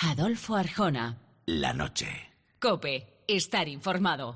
Adolfo Arjona. La noche. COPE. Estar informado.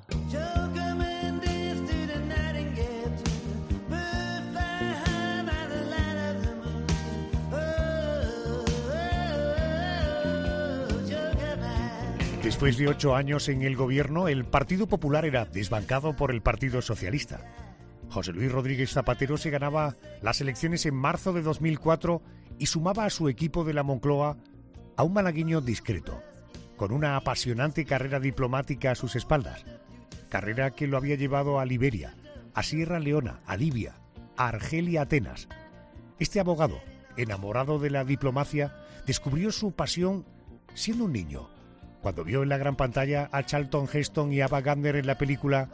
Después de 8 años en el gobierno, el Partido Popular era desbancado por el Partido Socialista. José Luis Rodríguez Zapatero se ganaba las elecciones en marzo de 2004 y sumaba a su equipo de la Moncloa a un malagueño discreto, con una apasionante carrera diplomática a sus espaldas. Carrera que lo había llevado a Liberia, a Sierra Leona, a Libia, a Argelia, Atenas. Este abogado, enamorado de la diplomacia, descubrió su pasión siendo un niño, cuando vio en la gran pantalla a Charlton Heston y Ava Gardner en la película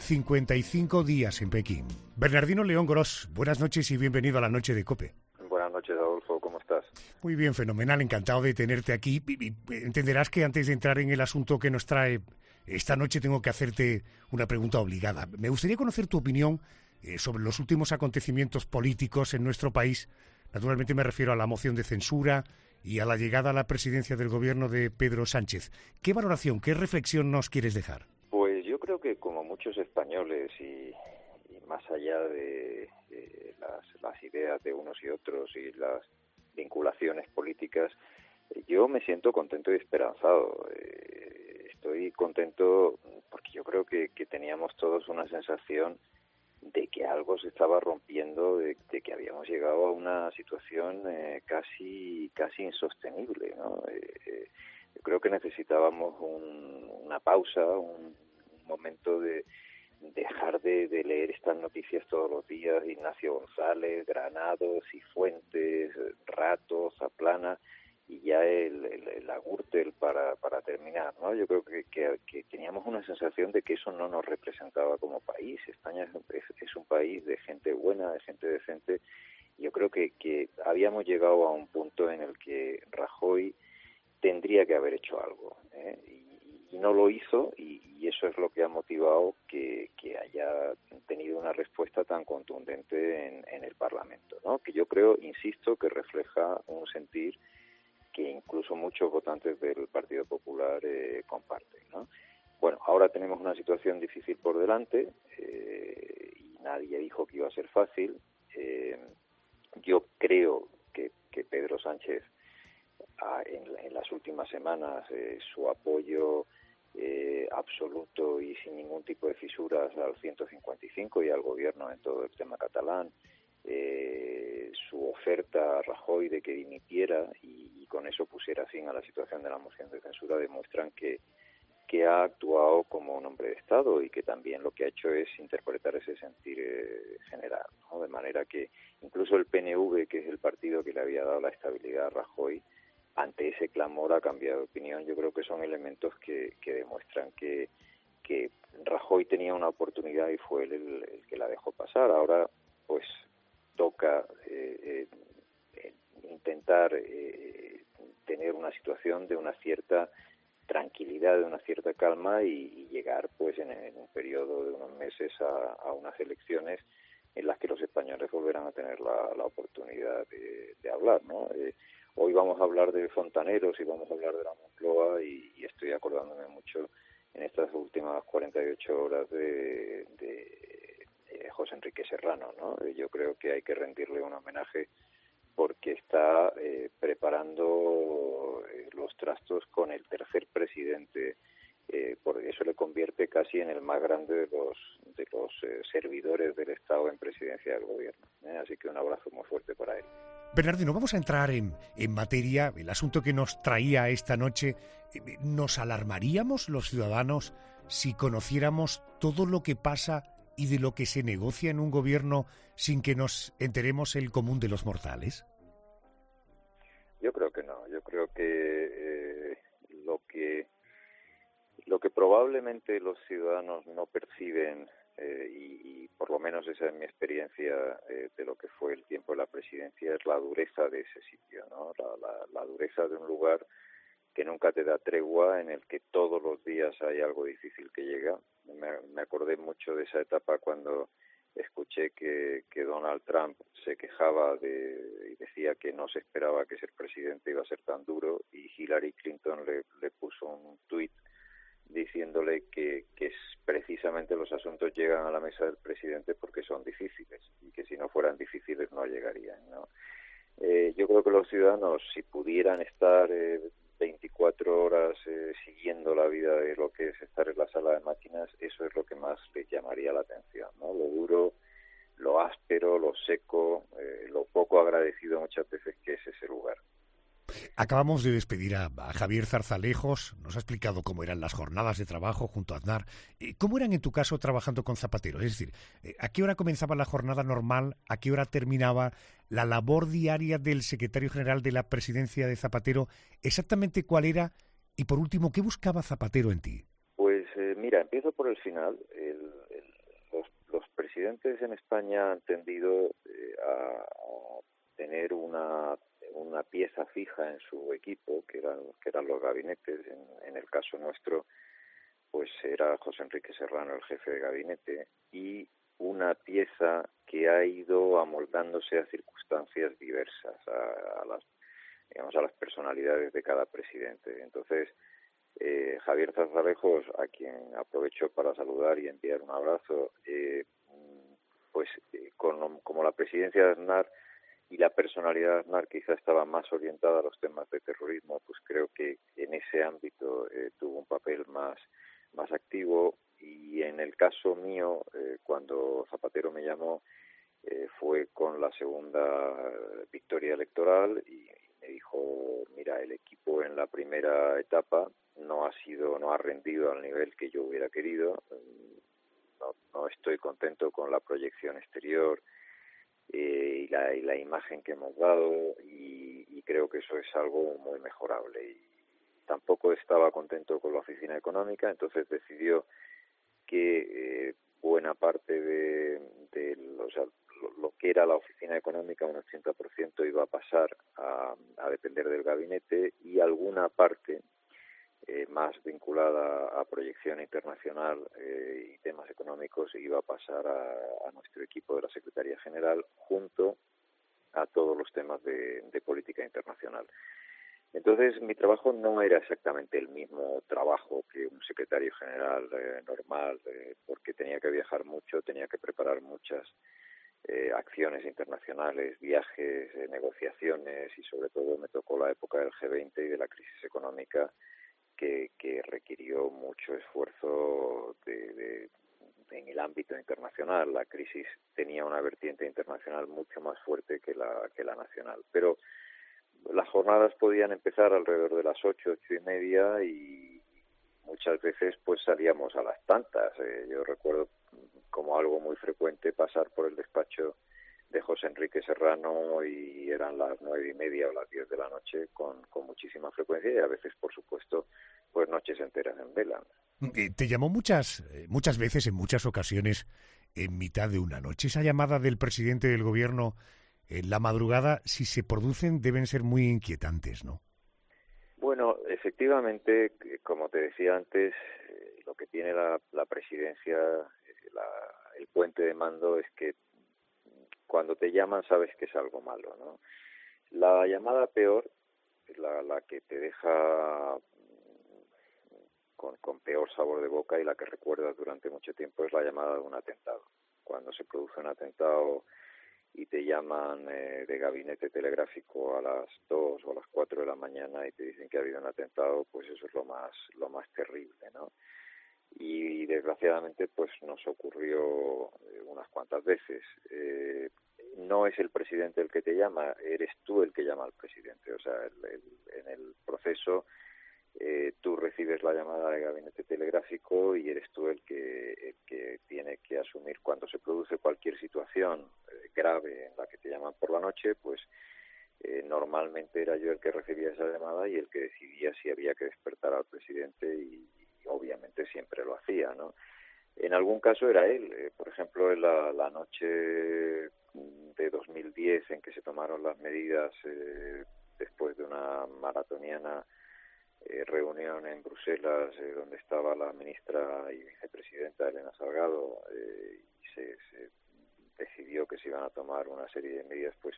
55 días en Pekín. Bernardino León Gros, buenas noches y bienvenido a la noche de COPE. Buenas noches, Adolfo, ¿cómo estás? Muy bien, fenomenal, encantado de tenerte aquí. Entenderás que antes de entrar en el asunto que nos trae esta noche tengo que hacerte una pregunta obligada. Me gustaría conocer tu opinión sobre los últimos acontecimientos políticos en nuestro país. Naturalmente me refiero a la moción de censura y a la llegada a la presidencia del gobierno de Pedro Sánchez. ¿Qué valoración, qué reflexión nos quieres dejar? Pues yo creo que como muchos españoles y más allá de las ideas de unos y otros y las vinculaciones políticas, yo me siento contento y esperanzado. Estoy contento porque yo creo que teníamos todos una sensación de que algo se estaba rompiendo, de que habíamos llegado a una situación casi insostenible, ¿no? Yo creo que necesitábamos una pausa, un momento de dejar de leer estas noticias todos los días, Ignacio González, Granados, Cifuentes, Rato, Zaplana, y ya la Gürtel para terminar, ¿no? Yo creo que teníamos una sensación de que eso no nos representaba como país. España es un país de gente buena, de gente decente. Yo creo que habíamos llegado a un punto en el que Rajoy tendría que haber hecho algo, y no lo hizo, y eso es lo que ha motivado que haya tenido una respuesta tan contundente en el Parlamento, ¿no? Que yo creo, insisto, que refleja un sentir que incluso muchos votantes del Partido Popular comparten, ¿no? Bueno, ahora tenemos una situación difícil por delante, y nadie dijo que iba a ser fácil. Yo creo que Pedro Sánchez en las últimas semanas su apoyo absoluto y sin ningún tipo de fisuras al 155 y al gobierno en todo el tema catalán, su oferta a Rajoy de que dimitiera y con eso pusiera fin a la situación de la moción de censura, demuestran que ha actuado como un hombre de Estado y que también lo que ha hecho es interpretar ese sentir general, ¿no? De manera que incluso el PNV, que es el partido que le había dado la estabilidad a Rajoy, ante ese clamor ha cambiado de opinión. Yo creo que son elementos que demuestran que Rajoy tenía una oportunidad y fue él el que la dejó pasar. Ahora pues toca intentar tener una situación de una cierta tranquilidad, de una cierta calma y llegar pues en un periodo de unos meses a unas elecciones en las que los españoles volverán a tener la oportunidad de hablar, ¿no? Hoy vamos a hablar de fontaneros y vamos a hablar de la Moncloa y estoy acordándome mucho en estas últimas 48 horas de José Enrique Serrano, ¿no? Yo creo que hay que rendirle un homenaje porque está preparando los trastos con el tercer presidente, porque eso le convierte casi en el más grande de los servidores del Estado en presidencia del gobierno. Así que un abrazo muy fuerte para él. Bernardino, vamos a entrar en materia, el asunto que nos traía esta noche. ¿Nos alarmaríamos los ciudadanos si conociéramos todo lo que pasa y de lo que se negocia en un gobierno sin que nos enteremos el común de los mortales? Yo creo que no. Yo creo que lo que probablemente los ciudadanos no perciben, y por lo menos esa es mi experiencia de lo que fue el tiempo de la presidencia, es la dureza de ese sitio, ¿no? La dureza de un lugar que nunca te da tregua, en el que todos los días hay algo difícil que llega. Me acordé mucho de esa etapa cuando escuché que Donald Trump se quejaba y decía que no se esperaba que ser presidente iba a ser tan duro, y Hillary Clinton le puso un tuit diciéndole que precisamente los asuntos llegan a la mesa del presidente porque son difíciles, y que si no fueran difíciles no llegarían, ¿no? Yo creo que los ciudadanos, si pudieran estar 24 horas siguiendo la vida de lo que es estar en la sala de máquinas, eso es lo que más les llamaría la atención, ¿no? Lo duro, lo áspero, lo seco, lo poco agradecido muchas veces que es ese lugar. Acabamos de despedir a Javier Zarzalejos, nos ha explicado cómo eran las jornadas de trabajo junto a Aznar. ¿Cómo eran en tu caso trabajando con Zapatero? Es decir, ¿a qué hora comenzaba la jornada normal? ¿A qué hora terminaba la labor diaria del secretario general de la presidencia de Zapatero? ¿Exactamente cuál era? Y por último, ¿qué buscaba Zapatero en ti? Pues mira, empiezo por el final. Los presidentes en España han tendido a tener una pieza fija en su equipo, que eran los gabinetes. En el caso nuestro, pues era José Enrique Serrano el jefe de gabinete, y una pieza que ha ido amoldándose a circunstancias diversas, a las personalidades de cada presidente. Entonces, Javier Zarzalejos, a quien aprovecho para saludar y enviar un abrazo, como la presidencia de Aznar y la personalidad de Aznar quizá estaba más orientada a los temas de terrorismo, pues creo que en ese ámbito tuvo un papel más activo. Y en el caso mío, cuando Zapatero me llamó, fue con la segunda victoria electoral, y me dijo: mira, el equipo en la primera etapa no ha rendido al nivel que yo hubiera querido, no estoy contento con la proyección exterior y la imagen que hemos dado, y creo que eso es algo muy mejorable. Y tampoco estaba contento con la oficina económica, entonces decidió que buena parte lo que era la oficina económica, un 80%, iba a pasar a depender del gabinete, y alguna parte más vinculada a proyección internacional y temas económicos iba a pasar a nuestro equipo de la Secretaría General, junto a todos los temas de política internacional. Entonces, mi trabajo no era exactamente el mismo trabajo que un secretario general normal, porque tenía que viajar mucho, tenía que preparar muchas acciones internacionales, viajes, negociaciones, y sobre todo me tocó la época del G20 y de la crisis económica, que requirió mucho esfuerzo en el ámbito internacional. La crisis tenía una vertiente internacional mucho más fuerte que la nacional. Pero las jornadas podían empezar alrededor de las 8:30, y muchas veces pues salíamos a las tantas. Yo recuerdo como algo muy frecuente pasar por el despacho de José Enrique Serrano y eran las 9:30 o las 10 de la noche con muchísima frecuencia, y a veces, por supuesto, pues noches enteras en vela. Te llamó muchas veces, en muchas ocasiones, en mitad de una noche. Esa llamada del presidente del gobierno en la madrugada, si se producen, deben ser muy inquietantes, ¿no? Bueno, efectivamente, como te decía antes, lo que tiene la presidencia, el puente de mando, es que cuando te llaman sabes que es algo malo, ¿no? La llamada peor, la que te deja con peor sabor de boca y la que recuerdas durante mucho tiempo, es la llamada de un atentado. Cuando se produce un atentado y te llaman de gabinete telegráfico a las 2 o a las 4 de la mañana y te dicen que ha habido un atentado, pues eso es lo más terrible, ¿no? Y desgraciadamente pues nos ocurrió unas cuantas veces. No es el presidente el que te llama, eres tú el que llama al presidente. O sea, en el proceso tú recibes la llamada de gabinete telegráfico y eres tú el que tiene que asumir cuando se produce cualquier situación grave en la que te llaman por la noche. Pues normalmente era yo el que recibía esa llamada y el que decidía si había que despertar al presidente, y obviamente siempre lo hacía, ¿no? En algún caso era él. Por ejemplo, en la noche de 2010, en que se tomaron las medidas después de una maratoniana reunión en Bruselas, donde estaba la ministra y vicepresidenta Elena Salgado, y se decidió que se iban a tomar una serie de medidas, pues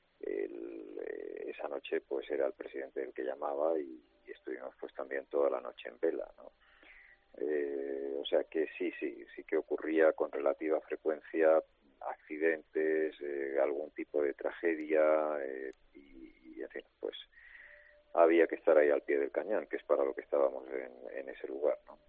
esa noche pues era el presidente el que llamaba y estuvimos pues también toda la noche en vela, ¿no? O sea que sí que ocurría con relativa frecuencia accidentes, algún tipo de tragedia y en fin, pues había que estar ahí al pie del cañón, que es para lo que estábamos en ese lugar, ¿no?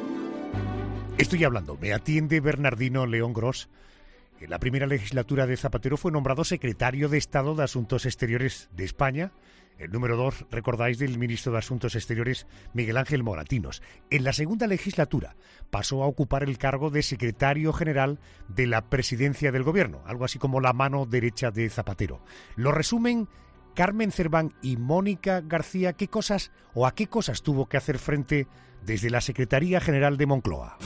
Estoy hablando, me atiende Bernardino León Gros. En la primera legislatura de Zapatero fue nombrado secretario de Estado de Asuntos Exteriores de España. El número 2, recordáis, del ministro de Asuntos Exteriores, Miguel Ángel Moratinos. En la segunda legislatura pasó a ocupar el cargo de secretario general de la presidencia del gobierno, algo así como la mano derecha de Zapatero. Lo resumen Carmen Cerván y Mónica García. ¿Qué cosas o a qué cosas tuvo que hacer frente desde la Secretaría General de Moncloa?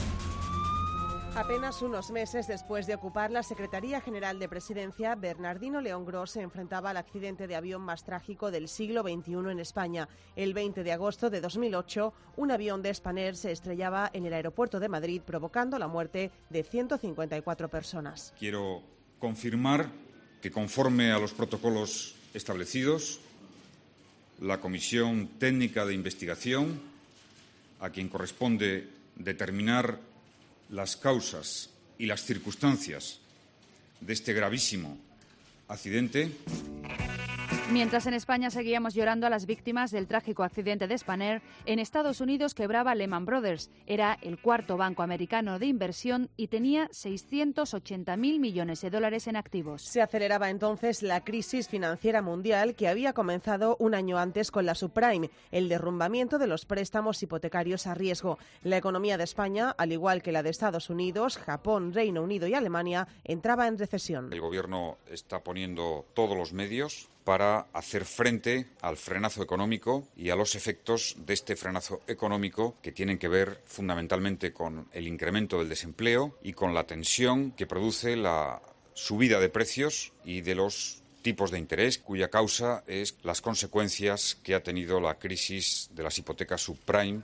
Apenas unos meses después de ocupar la Secretaría General de Presidencia, Bernardino León Gros se enfrentaba al accidente de avión más trágico del siglo XXI en España. El 20 de agosto de 2008, un avión de Spanair se estrellaba en el aeropuerto de Madrid, provocando la muerte de 154 personas. Quiero confirmar que, conforme a los protocolos establecidos, la Comisión Técnica de Investigación, a quien corresponde determinar las causas y las circunstancias de este gravísimo accidente. Mientras en España seguíamos llorando a las víctimas del trágico accidente de Spanair, en Estados Unidos quebraba Lehman Brothers. Era el cuarto banco americano de inversión y tenía 680.000 millones de dólares en activos. Se aceleraba entonces la crisis financiera mundial que había comenzado un año antes con la subprime, el derrumbamiento de los préstamos hipotecarios a riesgo. La economía de España, al igual que la de Estados Unidos, Japón, Reino Unido y Alemania, entraba en recesión. El Gobierno está poniendo todos los medios para hacer frente al frenazo económico y a los efectos de este frenazo económico, que tienen que ver fundamentalmente con el incremento del desempleo y con la tensión que produce la subida de precios y de los tipos de interés, cuya causa es las consecuencias que ha tenido la crisis de las hipotecas subprime.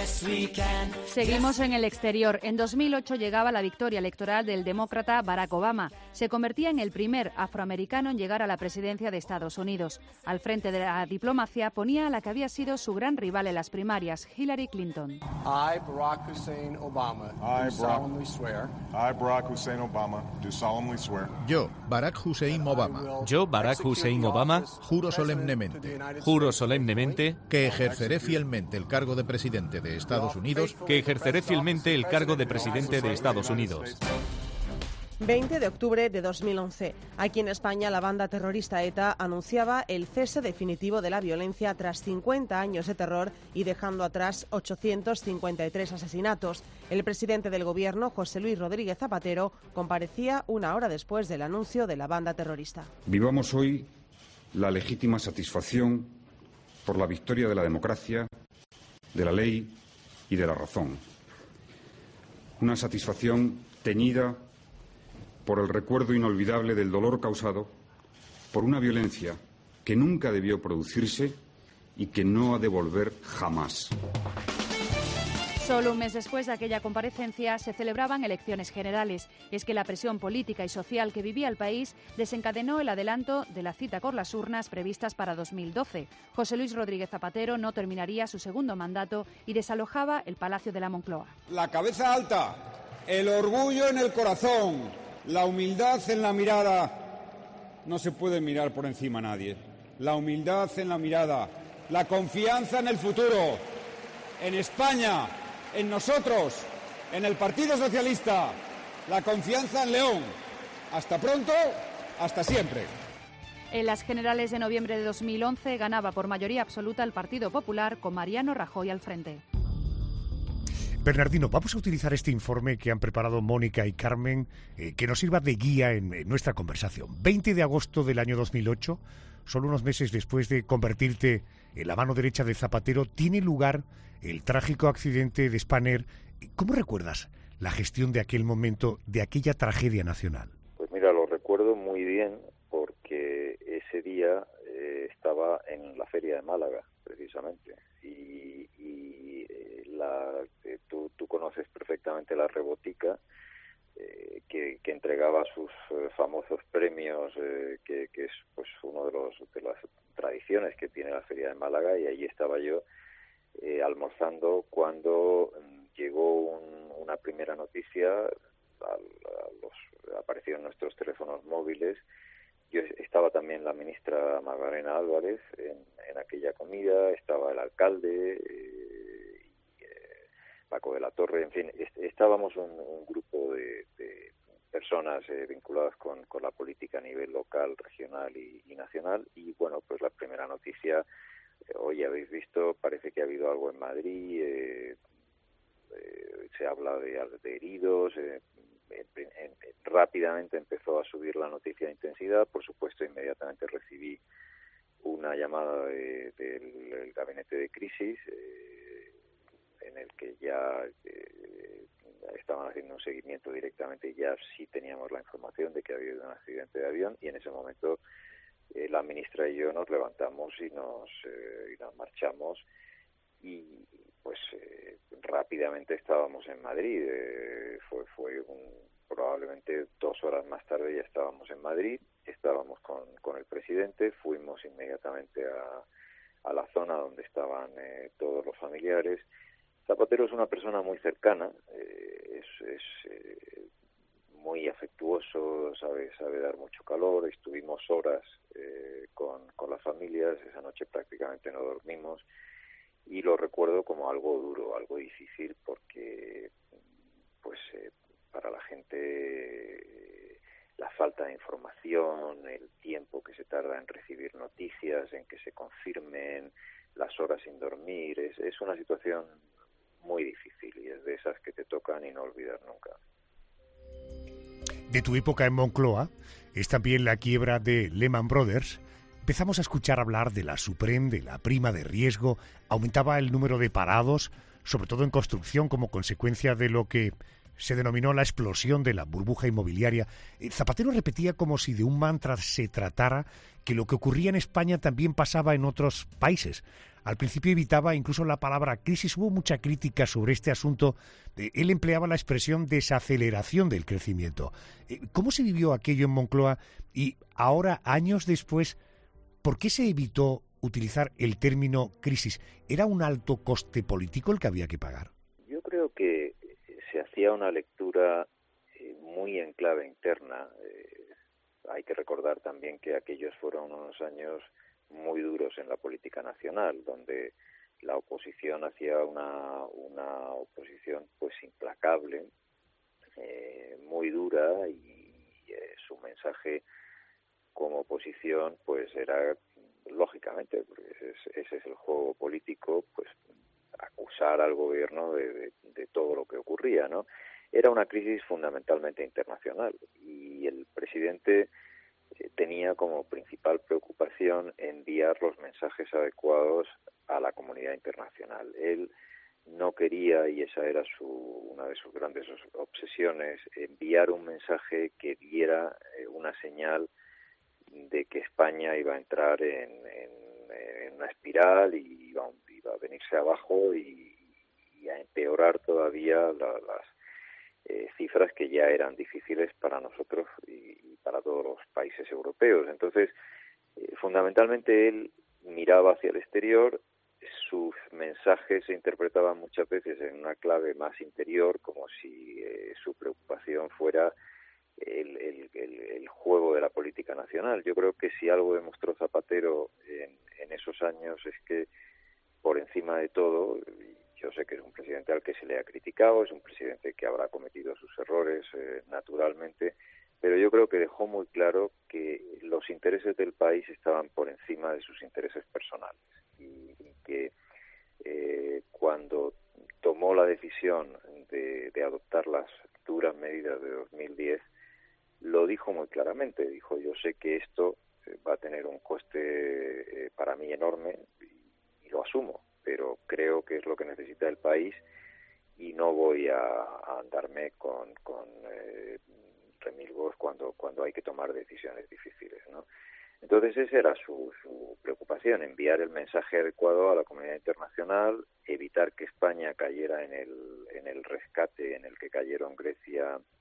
Seguimos en el exterior. En 2008 llegaba la victoria electoral del demócrata Barack Obama. Se convertía en el primer afroamericano en llegar a la presidencia de Estados Unidos. Al frente de la diplomacia ponía a la que había sido su gran rival en las primarias, Hillary Clinton. I, Barack Hussein Obama, do solemnly swear. I, Barack Hussein Obama, do solemnly swear. Yo, Barack Hussein Obama. Yo, Barack Hussein Obama. Juro solemnemente. Juro solemnemente. Que ejerceré fielmente el cargo de presidente de Estados Unidos. Que ejerceré fielmente el cargo de presidente de Estados Unidos. 20 de octubre de 2011. Aquí en España, la banda terrorista ETA anunciaba el cese definitivo de la violencia tras 50 años de terror y dejando atrás 853 asesinatos. El presidente del Gobierno, José Luis Rodríguez Zapatero, comparecía una hora después del anuncio de la banda terrorista. Vivamos hoy la legítima satisfacción por la victoria de la democracia, de la ley y de la razón. Una satisfacción teñida por el recuerdo inolvidable del dolor causado por una violencia que nunca debió producirse y que no ha de volver jamás. Solo un mes después de aquella comparecencia se celebraban elecciones generales. Es que la presión política y social que vivía el país desencadenó el adelanto de la cita con las urnas previstas para 2012. José Luis Rodríguez Zapatero no terminaría su segundo mandato y desalojaba el Palacio de la Moncloa. La cabeza alta, el orgullo en el corazón, la humildad en la mirada. No se puede mirar por encima a nadie. La humildad en la mirada, la confianza en el futuro, en España, en nosotros, en el Partido Socialista, la confianza en León. Hasta pronto, hasta siempre. En las generales de noviembre de 2011 ganaba por mayoría absoluta el Partido Popular con Mariano Rajoy al frente. Bernardino, vamos a utilizar este informe que han preparado Mónica y Carmen, que nos sirva de guía en nuestra conversación. 20 de agosto del año 2008, solo unos meses después de convertirte en la mano derecha de Zapatero, tiene lugar el trágico accidente de Spanair. ¿Cómo recuerdas la gestión de aquel momento, de aquella tragedia nacional? Pues mira, lo recuerdo muy bien porque ese día estaba en la Feria de Málaga, precisamente, y tú conoces perfectamente la Rebotica, que entregaba sus famosos premios, que es pues uno de las tradiciones que tiene la Feria de Málaga, y allí estaba yo almorzando cuando llegó una primera noticia, apareció en nuestros teléfonos móviles. Yo estaba también la ministra Magdalena Álvarez en aquella comida, estaba el alcalde, Paco de la Torre, en fin, estábamos un grupo de personas vinculadas con la política a nivel local, regional y nacional, y bueno, pues la primera noticia, hoy habéis visto, parece que ha habido algo en Madrid, se habla de heridos, rápidamente empezó a subir la noticia de intensidad. Por supuesto, inmediatamente recibí una llamada del gabinete de crisis, en el que ya estaban haciendo un seguimiento directamente, y ya sí teníamos la información de que había habido un accidente de avión, y en ese momento la ministra y yo nos levantamos y nos marchamos, y pues rápidamente estábamos en Madrid. Fue probablemente 2 horas más tarde ya estábamos en Madrid, estábamos con el presidente, fuimos inmediatamente a la zona donde estaban todos los familiares. Zapatero es una persona muy cercana, es muy afectuoso, sabe dar mucho calor. Estuvimos horas con las familias, esa noche prácticamente no dormimos, y lo recuerdo como algo duro, algo difícil, porque pues para la gente la falta de información, el tiempo que se tarda en recibir noticias, en que se confirmen, las horas sin dormir, es una situación muy difícil, y es de esas que te tocan y no olvidar nunca. De tu época en Moncloa es también la quiebra de Lehman Brothers. Empezamos a escuchar hablar de la Suprem, de la prima de riesgo, aumentaba el número de parados, sobre todo en construcción, como consecuencia de lo que se denominó la explosión de la burbuja inmobiliaria. Zapatero repetía como si de un mantra se tratara que lo que ocurría en España también pasaba en otros países. Al principio evitaba incluso la palabra crisis, hubo mucha crítica sobre este asunto. Él empleaba la expresión desaceleración del crecimiento. ¿Cómo se vivió aquello en Moncloa? Y ahora, años después, ¿por qué se evitó utilizar el término crisis? ¿Era un alto coste político el que había que pagar? Yo creo que se hacía una lectura muy en clave interna. Hay que recordar también que aquellos fueron unos años muy duros en la política nacional, donde la oposición hacía una oposición pues implacable, muy dura, y su mensaje como oposición pues era, lógicamente, porque ese es el juego político, pues acusar al gobierno de todo lo que ocurría, ¿no? Era una crisis fundamentalmente internacional, y el presidente tenía como principal preocupación enviar los mensajes adecuados a la comunidad internacional. Él no quería, y esa era una de sus grandes obsesiones, enviar un mensaje que diera una señal de que España iba a entrar en una espiral y iba a venirse abajo y a empeorar todavía las cifras que ya eran difíciles para nosotros y para todos los países europeos. Entonces, fundamentalmente él miraba hacia el exterior, sus mensajes se interpretaban muchas veces en una clave más interior, como si su preocupación fuera el juego de la política nacional. Yo creo que si algo demostró Zapatero en esos años es que, por encima de todo, yo sé que es un presidente al que se le ha criticado, es un presidente que habrá cometido sus errores naturalmente, pero yo creo que dejó muy claro que los intereses del país estaban por encima de sus intereses personales, y que cuando tomó la decisión de adoptar las duras medidas de 2010, lo dijo muy claramente. Dijo: yo sé que esto va a tener un coste para mí enorme, y lo asumo, pero creo que es lo que necesita el país, y no voy a andarme con remilgos cuando hay que tomar decisiones difíciles, ¿no? Entonces esa era su preocupación, enviar el mensaje adecuado a la comunidad internacional, evitar que España cayera en el rescate en el que cayeron Grecia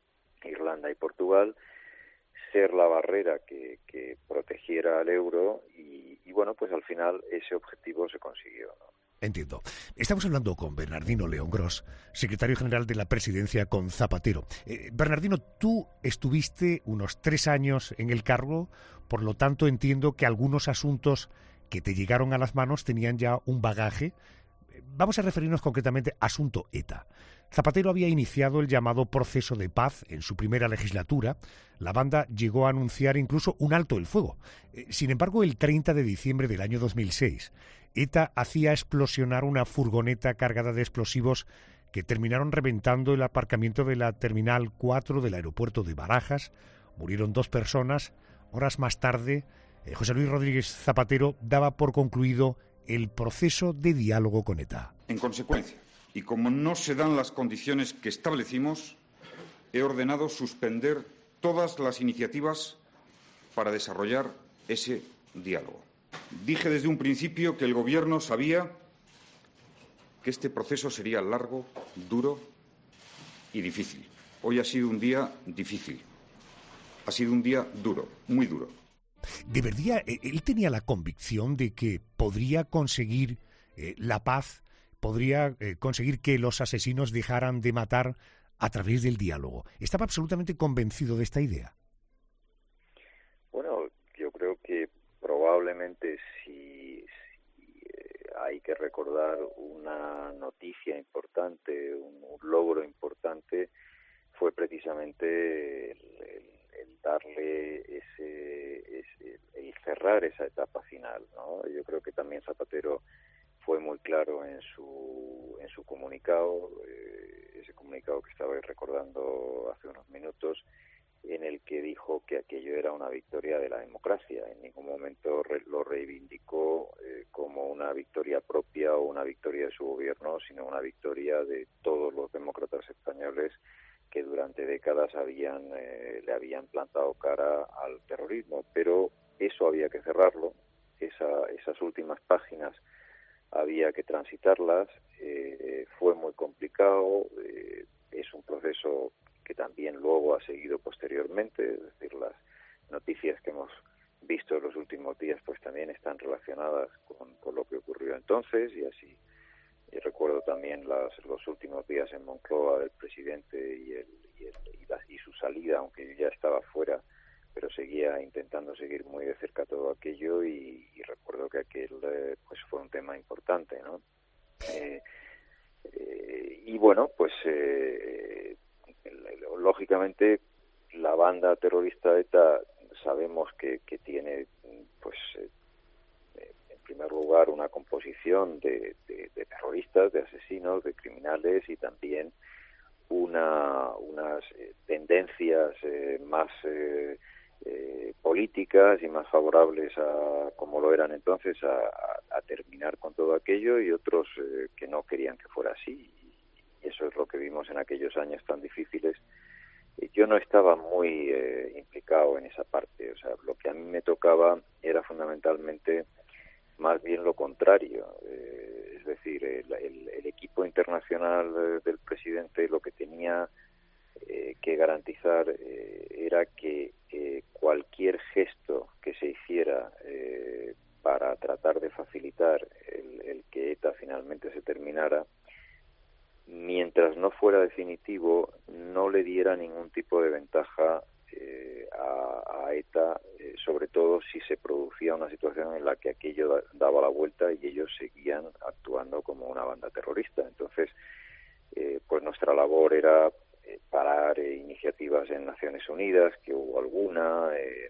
Irlanda y Portugal, ser la barrera que protegiera al euro y bueno, pues al final ese objetivo se consiguió, ¿no? Entiendo. Estamos hablando con Bernardino León Gros, secretario general de la Presidencia con Zapatero. Bernardino, tú estuviste unos 3 años en el cargo, por lo tanto entiendo que algunos asuntos que te llegaron a las manos tenían ya un bagaje. Vamos a referirnos concretamente al asunto ETA. Zapatero había iniciado el llamado proceso de paz en su primera legislatura. La banda llegó a anunciar incluso un alto el fuego. Sin embargo, el 30 de diciembre del año 2006, ETA hacía explosionar una furgoneta cargada de explosivos que terminaron reventando el aparcamiento de la Terminal 4 del aeropuerto de Barajas. Murieron 2 personas. Horas más tarde, José Luis Rodríguez Zapatero daba por concluido el proceso de diálogo con ETA. En consecuencia, y como no se dan las condiciones que establecimos, he ordenado suspender todas las iniciativas para desarrollar ese diálogo. Dije desde un principio que el Gobierno sabía que este proceso sería largo, duro y difícil. Hoy ha sido un día difícil. Ha sido un día duro, muy duro. ¿De verdad él tenía la convicción de que podría conseguir la paz, podría conseguir que los asesinos dejaran de matar a través del diálogo? ¿Estaba absolutamente convencido de esta idea? Bueno, yo creo que probablemente si hay que recordar una noticia importante, un logro importante, fue precisamente el darle y cerrar esa etapa final, ¿no? Yo creo que también Zapatero fue muy claro en su comunicado, ese comunicado que estabais recordando hace unos minutos, en el que dijo que aquello era una victoria de la democracia. En ningún momento lo reivindicó como una victoria propia o una victoria de su gobierno, sino una victoria de todos los demócratas españoles que durante décadas le habían plantado cara al terrorismo. Pero eso había que cerrarlo, esas últimas páginas había que transitarlas, fue muy complicado, es un proceso que también luego ha seguido posteriormente, es decir, las noticias que hemos visto en los últimos días pues también están relacionadas con lo que ocurrió entonces, y así. Y recuerdo también los últimos días en Moncloa del presidente y su salida, aunque yo ya estaba fuera, pero seguía intentando seguir muy de cerca todo aquello, y recuerdo que aquel pues fue un tema importante, ¿no? Y bueno, pues lógicamente la banda terrorista ETA sabemos que tiene pues en primer lugar una composición de terroristas, de asesinos, de criminales, y también unas tendencias más políticas y más favorables como lo eran entonces a terminar con todo aquello, y otros que no querían que fuera así, y eso es lo que vimos en aquellos años tan difíciles. Yo no estaba muy implicado en esa parte, o sea, lo que a mí me tocaba era fundamentalmente más bien lo contrario, es decir, el equipo internacional del presidente lo que tenía que garantizar era que cualquier gesto que se hiciera para tratar de facilitar el que ETA finalmente se terminara, mientras no fuera definitivo, no le diera ningún tipo de ventaja a ETA, sobre todo si se producía una situación en la que aquello daba la vuelta y ellos seguían actuando como una banda terrorista. Entonces, pues nuestra labor era parar iniciativas en Naciones Unidas, que hubo alguna,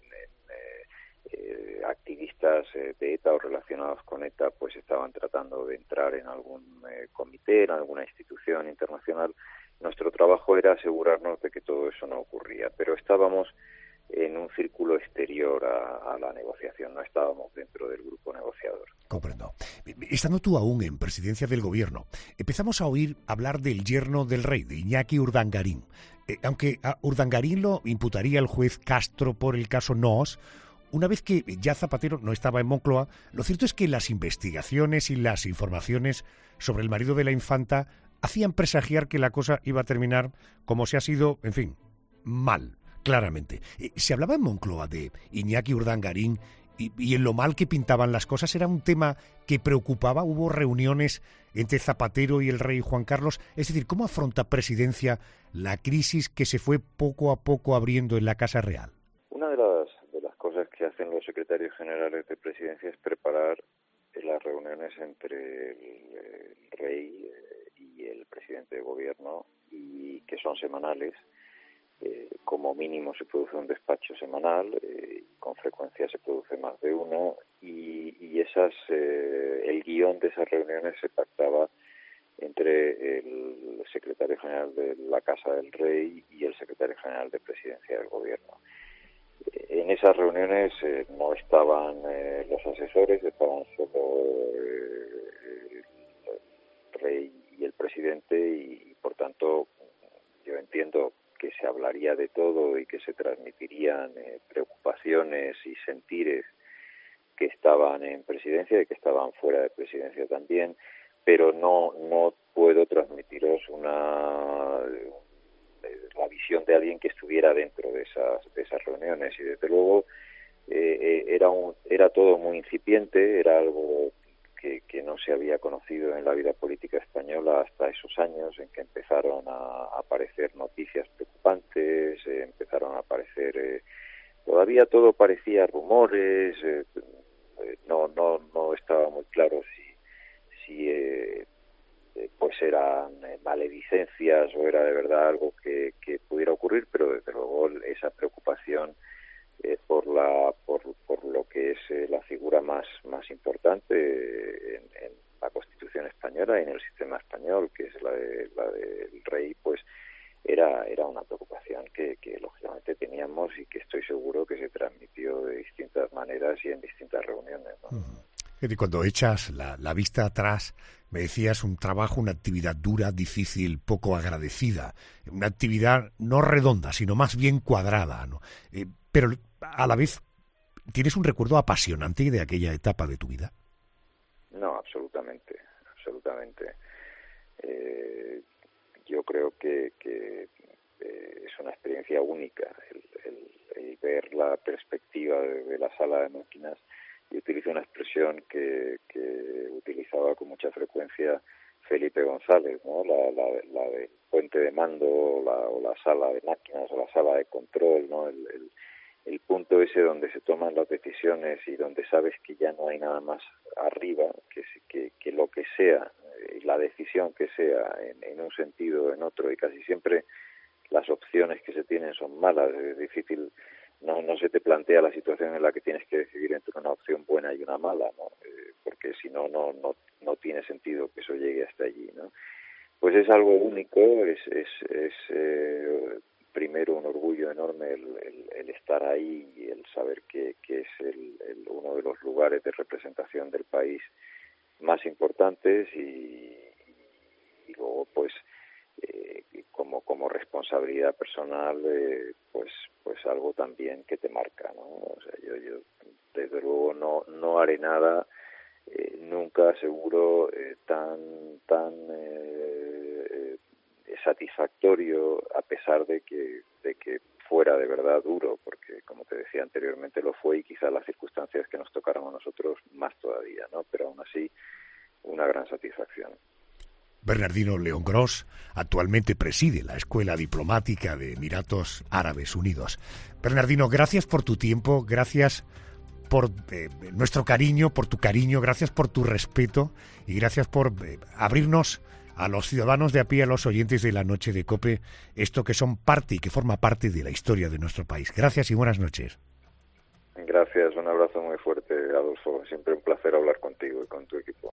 activistas de ETA o relacionados con ETA pues estaban tratando de entrar en algún comité, en alguna institución internacional. Nuestro trabajo era asegurarnos de que todo eso no ocurría, pero estábamos en un círculo exterior a la negociación, no estábamos dentro del grupo negociador. Comprendo. Estando tú aún en presidencia del gobierno, empezamos a oír hablar del yerno del rey, de Iñaki Urdangarín. Aunque a Urdangarín lo imputaría el juez Castro por el caso Noos, una vez que ya Zapatero no estaba en Moncloa, lo cierto es que las investigaciones y las informaciones sobre el marido de la infanta hacían presagiar que la cosa iba a terminar como se ha sido, en fin, mal, claramente. Se hablaba en Moncloa de Iñaki Urdangarín y en lo mal que pintaban las cosas. ¿Era un tema que preocupaba? ¿Hubo reuniones entre Zapatero y el rey Juan Carlos? Es decir, ¿cómo afronta Presidencia la crisis que se fue poco a poco abriendo en la Casa Real? Una de las cosas que hacen los secretarios generales de Presidencia es preparar las reuniones entre el rey y el presidente de gobierno, y que son semanales. Como mínimo se produce un despacho semanal, con frecuencia se produce más de uno, y el guión de esas reuniones se pactaba entre el secretario general de la Casa del Rey y el secretario general de Presidencia del Gobierno. En esas reuniones no estaban los asesores, estaban solo el rey y el presidente, y por tanto yo entiendo que se hablaría de todo y que se transmitirían preocupaciones y sentires que estaban en Presidencia y que estaban fuera de Presidencia también, pero no puedo transmitiros la visión de alguien que estuviera dentro de esas reuniones, y desde luego era todo muy incipiente, era algo que no se había conocido en la vida política española hasta esos años en que empezaron a aparecer noticias preocupantes, empezaron a aparecer, todavía todo parecía rumores, no estaba muy claro si pues eran maledicencias o era de verdad algo que pudiera ocurrir, pero desde luego esa preocupación por lo que es la figura más importante en la Constitución española y en el sistema español, que es la del rey, pues era una preocupación que lógicamente teníamos, y que estoy seguro que se transmitió de distintas maneras y en distintas reuniones, ¿no? Cuando echas la vista atrás, me decías un trabajo, una actividad dura, difícil, poco agradecida, una actividad no redonda, sino más bien cuadrada, ¿no? Pero a la vez, ¿tienes un recuerdo apasionante de aquella etapa de tu vida? No, absolutamente. Yo creo que es una experiencia única el ver la perspectiva de la sala de máquinas. Y utilizo una expresión que utilizaba con mucha frecuencia Felipe González, ¿no? La del puente de mando, o la sala de máquinas, o la sala de control, ¿no? El punto ese donde se toman las decisiones y donde sabes que ya no hay nada más arriba, que lo que sea, la decisión que sea en un sentido o en otro, y casi siempre las opciones que se tienen son malas, es difícil. No se te plantea la situación en la que tienes que decidir entre una opción buena y una mala, ¿no? Porque si no tiene sentido que eso llegue hasta allí, ¿no? Pues es algo único, es primero un orgullo enorme el estar ahí y el saber que es uno de los lugares de representación del país más importantes, y luego pues como responsabilidad personal, pues algo también que te marca, ¿no? O sea, yo desde luego no haré nada nunca, seguro, tan satisfactorio, a pesar de que fuera de verdad duro, porque como te decía anteriormente lo fue, y quizás las circunstancias que nos tocaron a nosotros más todavía, ¿no? Pero aún así, una gran satisfacción. Bernardino León Gros actualmente preside la Escuela Diplomática de Emiratos Árabes Unidos. Bernardino, gracias por tu tiempo, gracias por nuestro cariño, por tu cariño, gracias por tu respeto, y gracias por abrirnos a los ciudadanos de a pie, a los oyentes de la Noche de COPE, esto que son parte y que forma parte de la historia de nuestro país. Gracias y buenas noches. Gracias, un abrazo muy fuerte, Adolfo. Siempre un placer hablar contigo y con tu equipo.